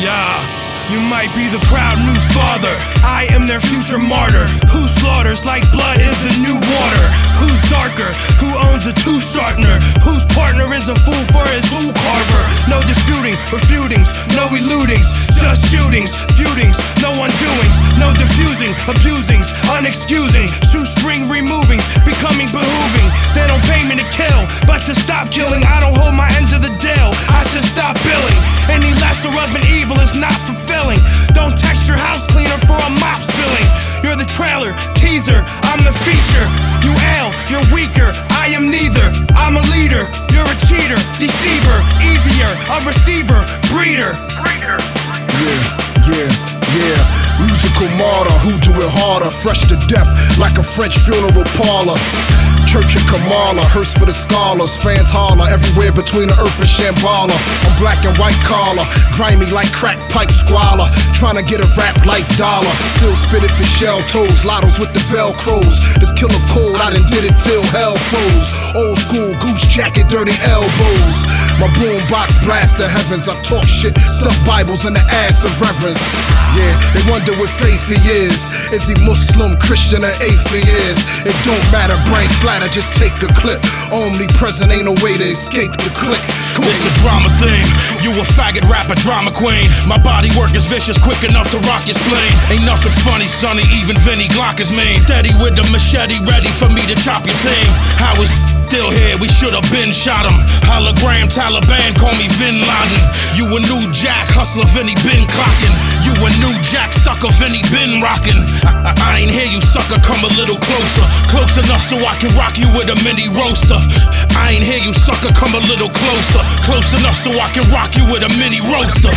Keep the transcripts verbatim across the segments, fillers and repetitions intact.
Yeah, you might be the proud new father. I am their future martyr. Who slaughters like blood is the new water? Who's darker? Who owns a two-shortener? Whose partner is a fool for his fool carver? No disputing, refutings, no eludings, just shootings, feudings, no undoings, no diffusing, abusings, unexcusing, shoestring removings, becoming behooving. They don't pay me to kill, but to stop killing, I don't hold my end of the deal. I should stop billing. Any lesser of an evil is not fulfilling. Don't text your house cleaner for a mop spilling. You're the trailer, teaser, I'm the feature. You ail, you're weaker, I am neither. I'm a leader, you're a cheater, deceiver, easier, a receiver, breeder. Breeder. Yeah, yeah, yeah. Musical martyr, who do it harder, fresh to death like a French funeral parlor. Church of Kamala, hearse for the scholars. Fans holler everywhere between the earth and Shambhala. I'm black and white collar, grimy like crack pipe squalor. Trying to get a rap life dollar. Still spit it for shell toes, lottos with the velcros. This killer cold, I done did it till hell froze. Old school goose jacket, dirty elbows. My boombox blast the heavens. I talk shit, stuff Bibles in the ass of reverence. Yeah, they wonder what faith he is. Is he Muslim, Christian, or atheist? It don't matter, brain splatter, just take a clip. Omnipresent, ain't no way to escape the click. Come It's a drama thing. You a faggot rapper, drama queen. My body work is vicious, quick enough to rock your spleen. Ain't nothing funny, sonny, even Vinny Glock is mean. Steady with the machete, ready for me to chop your team. How is still here? We should've been shot him. Hologram Taliban, call me Bin Laden. You a new jack hustler, Vinny been clocking. You a new jack sucker, Vinny been rocking. I ain't hear you, sucker, come a little closer. Close enough so I can rock you with a mini roaster. I ain't hear you, sucker, come a little closer. Close enough so I can rock you with a mini roaster.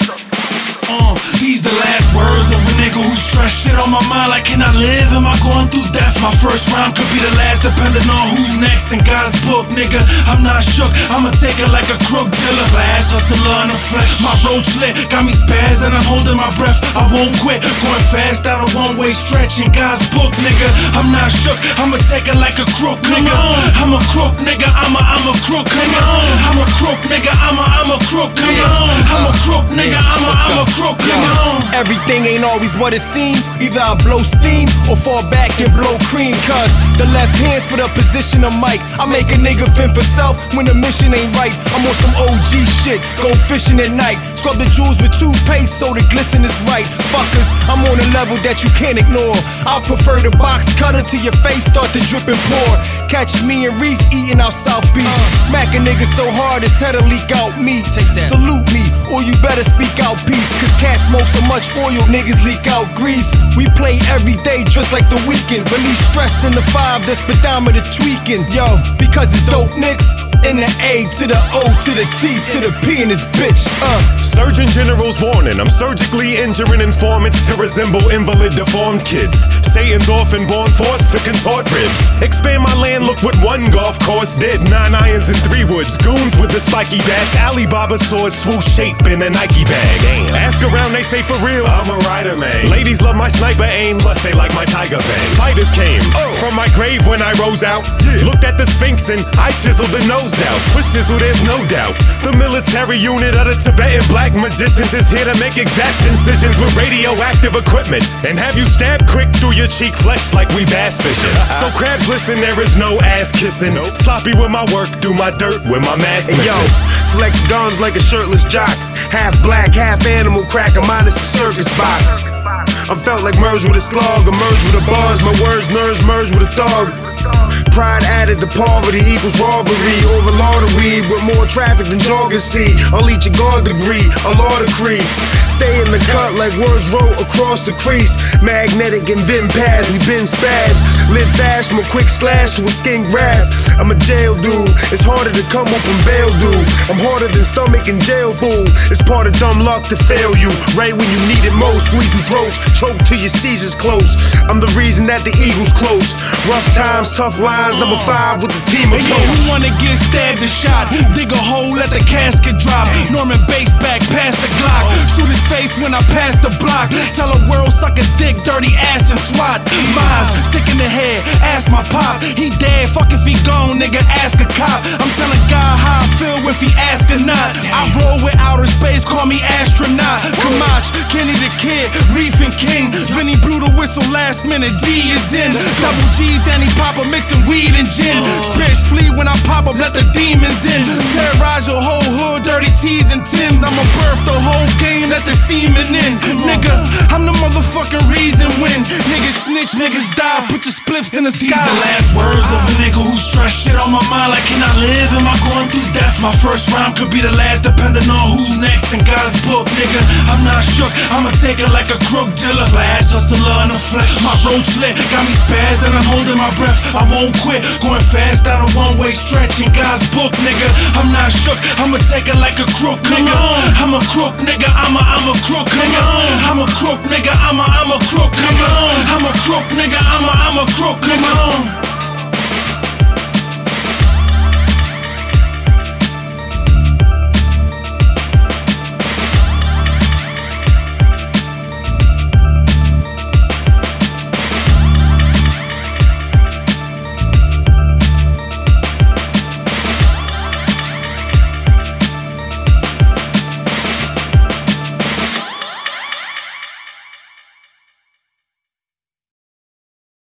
Uh, these the last words of a nigga who's stressed. Shit on my mind like, can I live? Am I going through death? My first rhyme could be the last, depending on who's next. In God's book, nigga, I'm not shook. I'ma take it like a crook dealer. Flash hustler in the flesh. My road lit, got me spaz and I'm holding my breath. I won't quit, going fast down a one-way stretch. In God's book, nigga, I'm not shook. I'ma take it like a crook, nigga. I'm a crook, nigga. I'm a, I'm a crook, nigga. I'm a crook, nigga. I'm a, I'm a crook, nigga. I'm a crook, nigga. I'm a, I'm a crook. Everything ain't always what it seems. Either I blow steam or fall back and blow cream. Cause the left hand's for the position of Mike. I make a nigga fend for self when the mission ain't right. I'm on some O G shit, go fishing at night. Scrub the jewels with toothpaste so the glisten is right. Fuckers, I'm on a level that you can't ignore. I prefer the box cutter till your face start to drip and pour. Catch me and Reef eating out South Beach. Smack a nigga so hard his head'll leak out meat. Salute me, or you better speak out peace. Cause cats smoke so much oil, niggas leak out grease. We play every day just like the weekend. Release stress in the five, the speedometer tweaking. Yo, because it's dope nicks. In the A to the O to the T to the P in this bitch. Uh. Surgeon General's warning, I'm surgically injuring informants to resemble invalid deformed kids. Satan's orphan-born force to contort ribs. Expand my land, look what one golf course did. Nine irons and three woods, goons with the spiky bats. Alibaba sword swoosh shape in a Nike bag. Damn. Ask around, they say for real, I'm a rider, man. Ladies love my sniper aim, plus they like my tiger bang. Spiders came oh. from my grave when I rose out. Yeah. Looked at the Sphinx and I chiseled the nose out. For shizzle, there's no doubt. The military unit of the Tibetan black magicians is here to make exact incisions with radioactive equipment and have you stab quick through your cheek flesh like we bass fishing. So crabs listen, there is no ass kissing. Nope. Sloppy with my work, do my dirt with my mask missing. Yo, flex dawns like a shirtless jock. Half black, half animal cracker, minus the circus box. I'm felt like merged with a slug, or merged with a buzz. My words, nerves merged with a thug. Pride added to poverty equals robbery. Overload of weed with more traffic than joggers see. I'll eat your God degree, a law decree. Stay in the cut like words wrote across the crease. Magnetic and Vim pads, we been spads. Live fast from a quick slash to a skin grab. I'm a jail dude, it's harder to come up and bail dude. I'm harder than stomach and jail food. It's part of dumb luck to fail you. Right when you need it most, squeezing throats, choke till your Caesar's close. I'm the reason that the Eagles close. Rough times, tough lines, number five with the team of hey, yo, who wanna get stabbed and shot? Dig a hole, let the casket drop. Norman Bates back past the Glock. Shoot his face when I pass the block. Tell the world suck a dick, dirty ass and twat. Miles, stick in the head, ask my pop. He dead, fuck if he gone, nigga, ask a cop. I'm telling God how I feel if he ask or not. I roll with outer space, call me astronaut. Kamach, Kenny the Kid, Reef and King, Vinny blew the whistle last minute, D is in. Double G's and he pop up mixing weed and gin. Spirits flee when I pop up, let the demons in. Terrorize your whole hood, dirty T's and Tims. I'ma birth the whole game, let the semen in. Nigga, I'm the motherfucking reason when niggas snitch, niggas die, put your spliffs in the sky. These the last words of a nigga who stressed shit on my mind like can I live? Am I going through death? My first rhyme could be the last depending on who's next in God's book, nigga. I'm not shook, I'ma take it like a crook dealer. Slash hustler in the flesh, my roach lit, got me spaz and I'm holding my breath. I won't quit, going fast down a one-way stretch in God's book, nigga. I'm not shook, I'ma take it like a crook, nigga. I'm a crook, nigga, I'm a, I'm a crook, nigga. I'm a crook, nigga, I'm a, I'm a crook, nigga. I'm a crook, nigga, I'm a, I'm a crook, nigga.